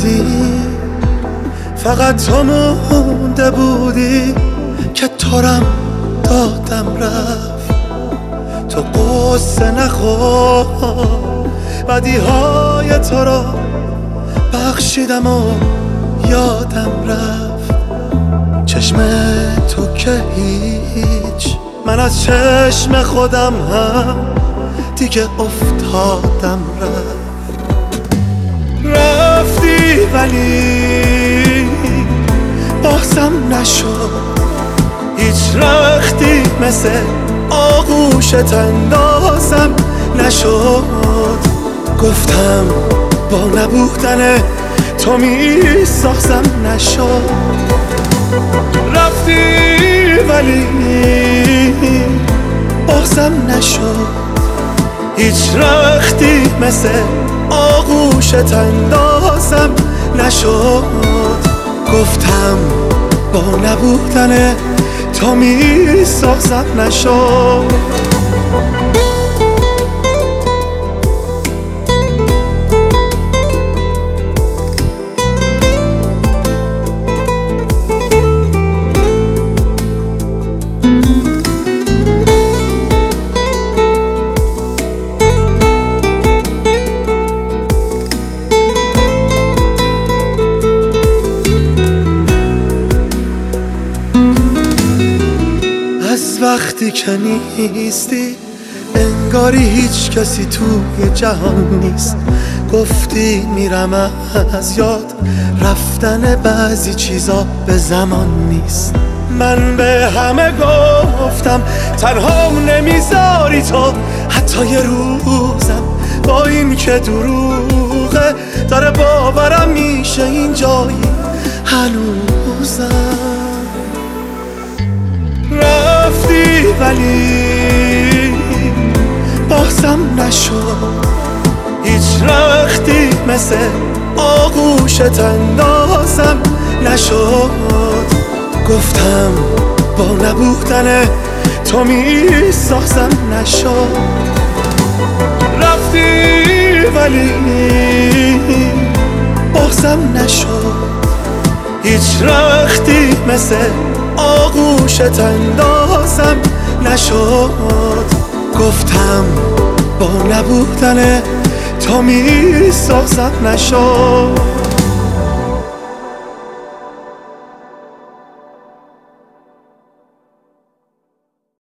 رفتی، فقط تو مونده بودی که تارم دادم رفت. تو قصه نخور، بدیهای تو را بخشیدم و یادم رفت. چشم تو که هیچ، من از چشم خودم هم دیگه افتادم رفتی ولی بازم نشد، هیچ رختی مثل آغوشت اندازم نشد. گفتم با نبودن تو میسازم نشد. رفتی ولی بازم نشد، هیچ رختی مثل آغوشت اندازم نشد. گفتم با نبودن تو میسازم نشد. از وقتی که نیستی انگاری هیچ کسی توی جهان نیست. گفتی میرم از یاد، رفتن بعضی چیزا به زمان نیست. من به همه گفتم تنهام نمیذاری تو، حتی یه روزم با این که دروغه داره باورم میشه اینجایی هنوزم. رفتی ولی بازم نشد، هیچ رختی مثل آغوشت اندازم نشد. گفتم با نبودن تو میسازم نشد. رفتی ولی بازم نشد، هیچ رختی مثل آغوشت اندازم نشد. گفتم با نبودن تو میسازم نشد.